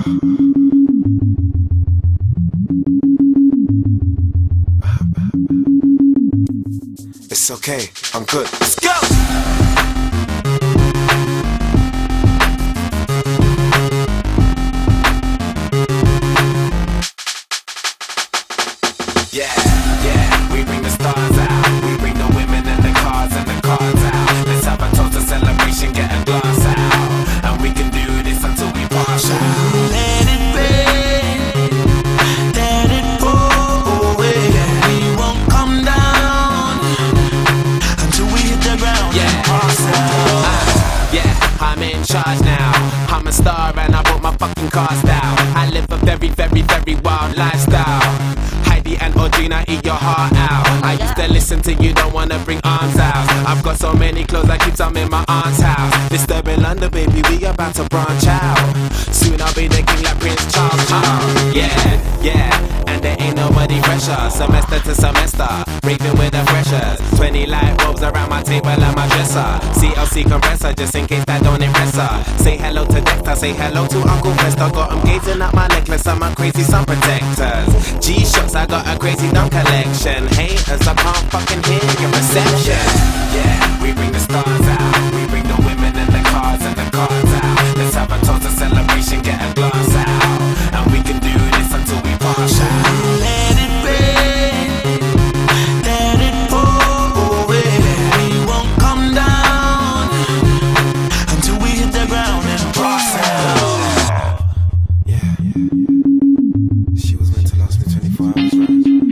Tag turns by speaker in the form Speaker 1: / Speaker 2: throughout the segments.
Speaker 1: It's okay, I'm good. Let's go! Yeah, yeah, we bring the stars out. We bring the women and the cars out. Let's have a total celebration, get a glass out. And we can do this until we pass out. Let it rain, let it pour away. We won't come down until we hit the ground. Yeah, pass out. Yeah, I'm in charge now. I'm a star and I brought my fucking cars down. I live a very, very, very wild lifestyle. And Audrina, eat your heart out. I used to listen to you, don't wanna bring arms out. I've got so many clothes, I keep some in my aunt's house. Disturbing London, baby, we about to branch out. Soon I'll be the king like Prince Charles. Yeah, yeah, and there ain't nobody fresher. Semester to semester, raving with the freshers. 20 light bulbs around my table and my dresser. CLC compressor, just in case that don't impress her. Say hello to Dexter, say hello to Uncle Fester. Got 'em gazing at my necklace and my crazy sun protectors. G-shots, I got a crazy dumb collection. Haters, I can't fucking hear your reception. Yeah, we bring the stars out. We bring the women and the cars out. Let's have a total celebration, get a glass out. And we can do this until we pass out. Let it rain, let it pour away. We won't come down until we hit the ground and pass out. Yeah, she was meant to last me 24 hours, right?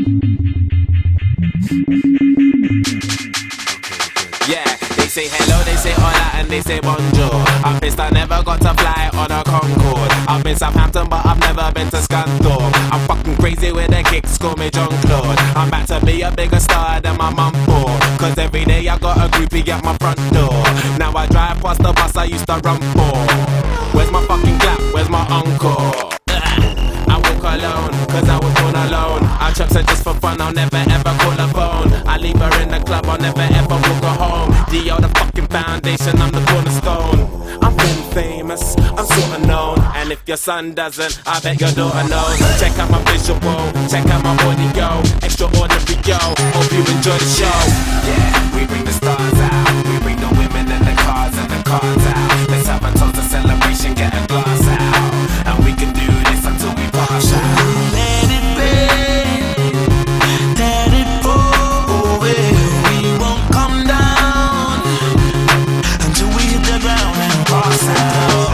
Speaker 1: Yeah, they say hello, they say hola, and they say bonjour. I'm pissed I never got to fly on a Concorde. I've been Southampton, but I've never been to Scunthorpe. I'm fucking crazy with the kicks, call me John Claude. I'm about to be a bigger star than my mum for. Cause every day I got a groupie at my front door. Now I drive past the bus I used to run for. Where's my fucking clap, where's my encore? I walk alone, cause I was born alone. I trust her just for fun, I'll never ever call her phone. I leave her in the club, I'll never ever walk her home. D.O. the fucking foundation, I'm the cornerstone. I'm been famous, I'm sorta known. And if your son doesn't, I bet your daughter knows. Check out my visual, check out my audio. Extraordinary, yo, hope you enjoy the show. Yeah, we bring the stars out. We bring the women and the cars out. Let's have a total celebration, get a glass out. And we can do this until we pass out. Let it rain, let it pour away. We won't come down until we hit the ground and pass out.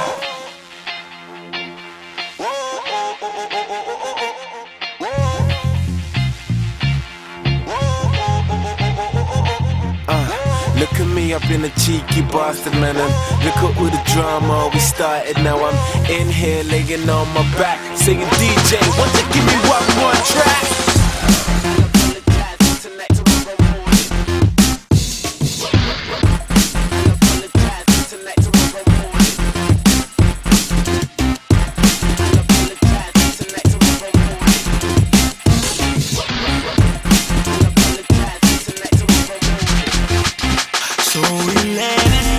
Speaker 1: Look at me, I've been a cheeky bastard, man. And look at all the drama we started. Now I'm in here laying on my back, singing DJ, won't you give me one more track? So we let it